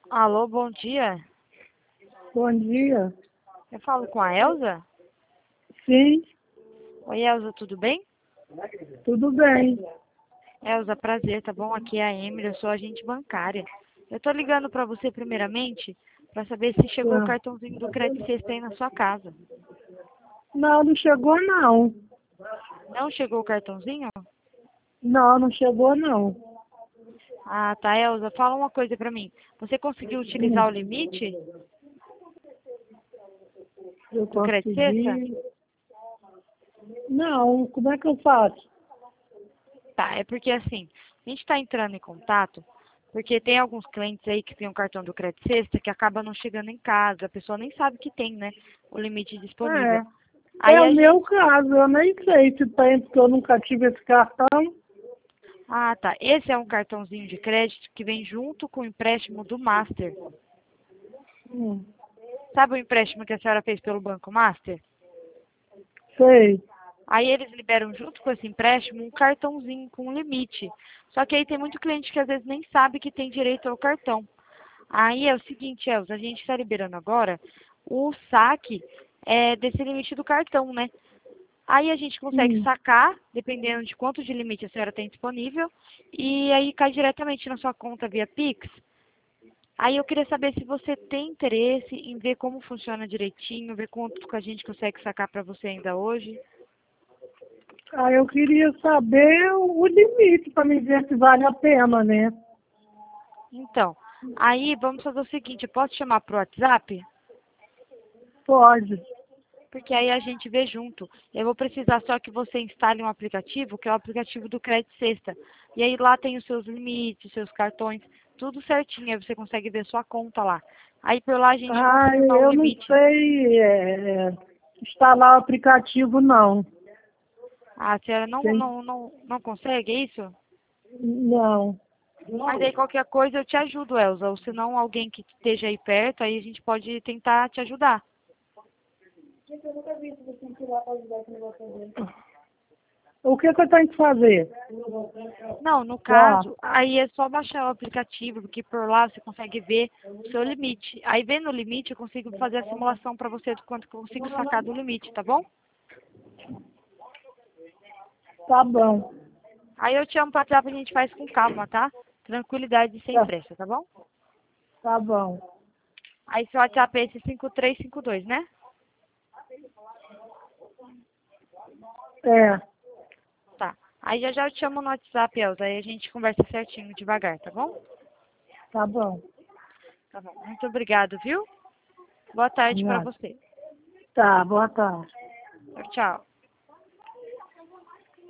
Alô, bom dia. Bom dia. Eu falo com a Elza? Sim, Oi, Elza, tudo bem? tudo bem. Elza, prazer, tá bom? Aqui é a Emily, eu sou agente bancária. Eu tô ligando pra você primeiramente pra saber se chegou o Ah, cartãozinho do Credit Sexta aí na sua casa. Não, não chegou não. Não chegou o cartãozinho? Não, não chegou não. Ah, tá, Elza, fala uma coisa pra mim. Você conseguiu utilizar o limite Eu do Credit Sexta? consegui. Não, como é que eu faço? Tá, é porque assim, a gente tá entrando em contato porque tem alguns clientes aí que têm um cartão do Credit Sexta que acaba não chegando em casa, a pessoa nem sabe que tem, né, o limite disponível. É Aí o a meu gente. caso, eu nem sei se tem, porque eu nunca tive esse cartão. Ah, tá. Esse é um cartãozinho de crédito que vem junto com o empréstimo do Master. Hum, Sabe o empréstimo que a senhora fez pelo Banco Master? sei. Aí eles liberam junto com esse empréstimo um cartãozinho com um limite. Só que aí tem muito cliente que às vezes nem sabe que tem direito ao cartão. Aí é o seguinte, Elza, a gente está liberando agora o saque desse limite do cartão, né? Aí a gente consegue Hum. sacar, dependendo de quanto de limite a senhora tem disponível, e aí cai diretamente na sua conta via Pix. Aí eu queria saber se você tem interesse em ver como funciona direitinho, ver quanto que a gente consegue sacar para você ainda hoje. Aí eu queria saber o limite para me ver se vale a pena, né? Então, aí vamos fazer o seguinte, eu posso chamar pro WhatsApp? Pode. Porque aí a gente vê junto. Eu vou precisar só que você instale um aplicativo, que é o aplicativo do Credit Sexta. E aí lá tem os seus limites, os seus cartões, tudo certinho. Aí você consegue ver sua conta lá. Aí por lá a gente Ah, confirma o eu não limite. sei instalar o aplicativo, não. Ah, a senhora Tem, não consegue, é isso? não. Mas aí qualquer coisa eu te ajudo, Elza. Ou se não, alguém que esteja aí perto, aí a gente pode tentar te ajudar. O que que eu tenho que fazer? Não, no Lá. caso, aí é só baixar o aplicativo, porque por lá você consegue ver o seu limite. Aí vendo o limite, eu consigo fazer a simulação para você do quanto que eu consigo sacar do limite, tá bom? Tá bom. Aí eu te amo para WhatsApp, a gente faz com calma, tá? Tranquilidade e sem Tá, pressa, tá bom? tá bom. Aí seu WhatsApp é esse 5352, né? É, Tá. Aí já já eu te chamo no WhatsApp, Elza, aí a gente conversa certinho, devagar, tá bom? tá bom. Tá bom. Muito obrigado, viu? Boa tarde para Nada. você. Tá, boa tarde. Tchau, tchau.